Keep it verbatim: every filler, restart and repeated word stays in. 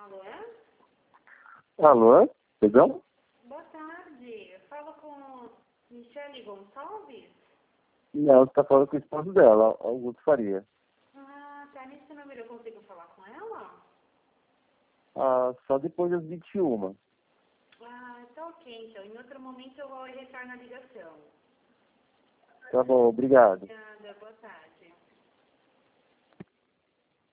Alô? Alô? Perdão? Boa tarde. Eu falo com Michele Gonçalves? Não, você está falando com o esposo dela, Augusto Faria. Ah, tá. Nesse número eu consigo falar com ela? Ah, só depois das vinte e uma. Ah, tá ok, então. Em outro momento eu vou retornar a ligação. Tá bom, obrigado. Obrigada, boa tarde.